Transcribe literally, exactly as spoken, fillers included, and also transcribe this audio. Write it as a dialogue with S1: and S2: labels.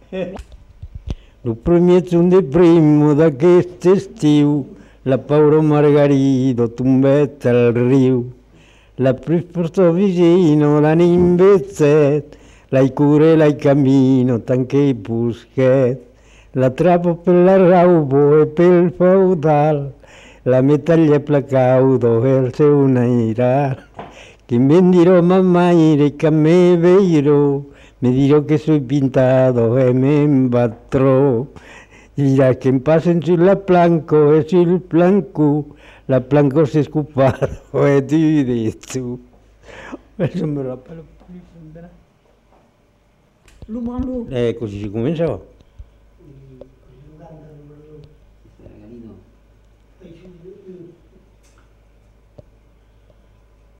S1: El primer de primo d'aquest estiu, la Paura Margarida tombet al riu. La presto vicino, la nimbezet, la cure, la cammino, tanque busquet. La trappo per la raubo e pel feudal, la metaglia placaudo el seu nairar. Que me dirò mamma ire che me veirò, me dirò che soy pintado e me imbattrò. Dirà che passen sulla planco e sul planco, la planco si è scopato e tu dici tu. Questo me lo
S2: Lu, bon, lu.
S1: Eh, così si cominciava.